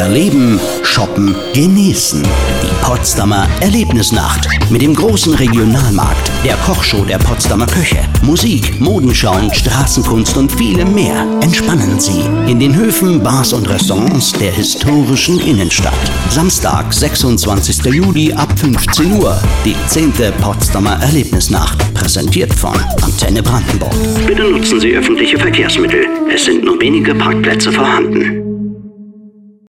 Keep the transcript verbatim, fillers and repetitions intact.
Erleben, shoppen, genießen. Die Potsdamer Erlebnisnacht mit dem großen Regionalmarkt, der Kochshow der Potsdamer Köche, Musik, Modenschauen, Straßenkunst und vielem mehr. Entspannen Sie in den Höfen, Bars und Restaurants der historischen Innenstadt. Samstag, sechsundzwanzigster Juli ab fünfzehn Uhr. Die zehnte Potsdamer Erlebnisnacht. Präsentiert von Antenne Brandenburg. Bitte nutzen Sie öffentliche Verkehrsmittel. Es sind nur wenige Parkplätze vorhanden.